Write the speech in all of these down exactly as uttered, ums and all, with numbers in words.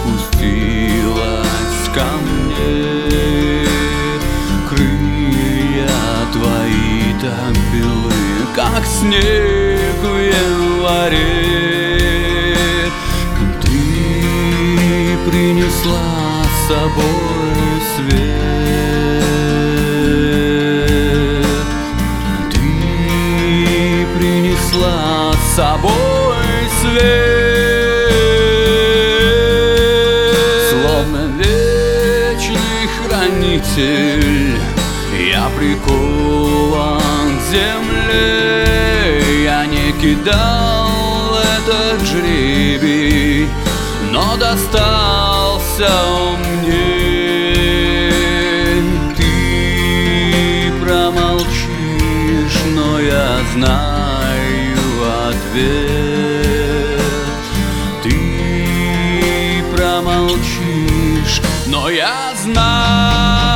спустилась ко мне. Крылья твои так белые, как снег в январе. Ты принесла с собой свет. Ты принесла с собой свет. Словно вечный хранитель, я прикован к земле. Я не кидал этот жребий, но достался мне. Ты промолчишь, но я знаю ответ. Ты промолчишь, но я знаю.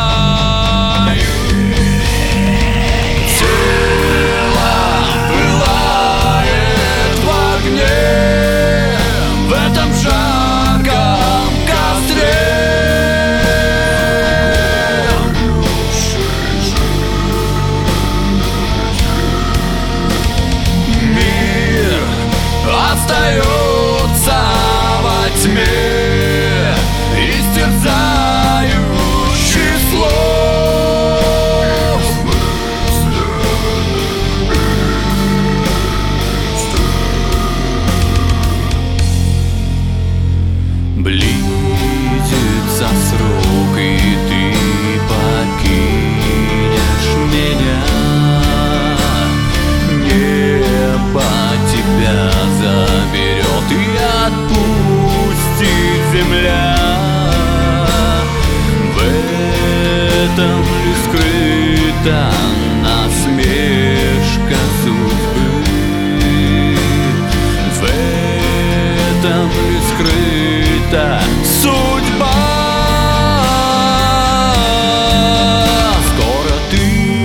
Остается во тьме истерзающий слов. Близится срок, и ты покинешь меня. Небо тебя заберет и отпустит земля. В этом ли скрыта насмешка судьбы? В этом ли скрыта судьба? Скоро ты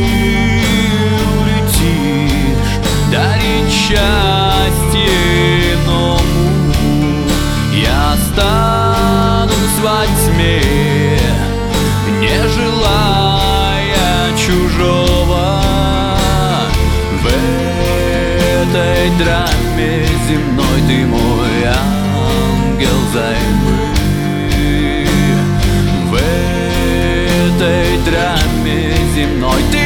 улетишь дарить счастье иному. Я останусь во тьме, не желая чужого. В этой драме земной ты мой ангел займы. В этой драме земной ты